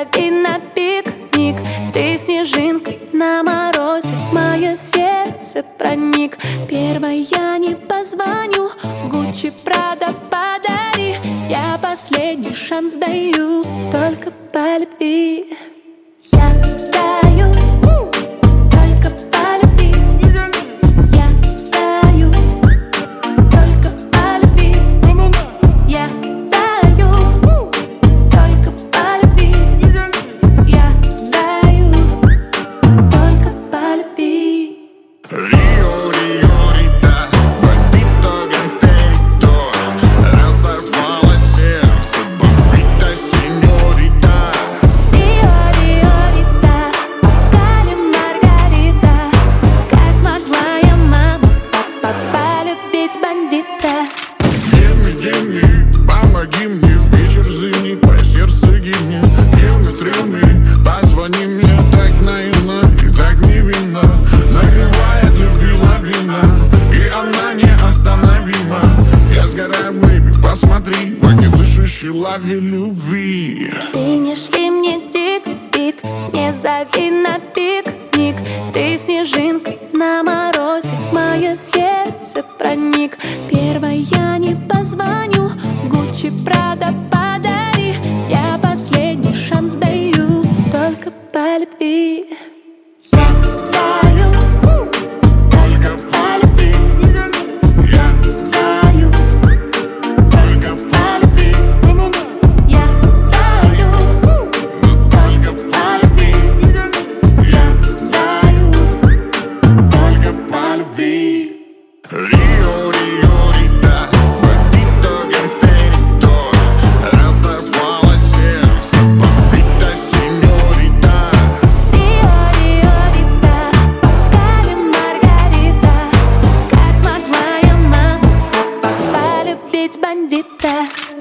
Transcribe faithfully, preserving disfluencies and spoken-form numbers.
зови на пикник. Ты снежинкой на морозе в мое сердце проник. Первой я не позвоню, Гуччи, Прада подари. Я последний шанс даю, только по любви. Я даю, только по любви. Я даю, только по любви. Я даю, только по любви. Я даю, только по любви. Рио, Рио, Рита, бандито, гангстерито, разорвало сердце, бомбита, сеньорита. Рио, Рио, Рита, бокале Маргарита. Как могла я, мама, папа, полюбить бандита? Give me, give me, помоги мне, вечер зимний, по сердцу гибнет. Kill me, thrill me, позвони мне так наивно и так невинно. Накрывает любви лавина, и она неостановима. Я сгораю, бэйби, посмотри, в огне дышащей лаве любви. Ты не шли мне тик-пик, не зови на пикник. Ты снежинкой на морозе в мое сердце проник. Первой я не позвоню, Гуччи, Прада подари. Я последний шанс даю, только по любви. Я даю, только по любви. Я даю, только по любви. Я даю, только по любви. Я даю, только по любви. Рио, Рио, Рита, бандито, гангстерито, разорвало сердце, бомбита, сеньорита. Рио, Рио, Рита, бокале Маргарита. Как могла я, мама, папа, полюбить бандита?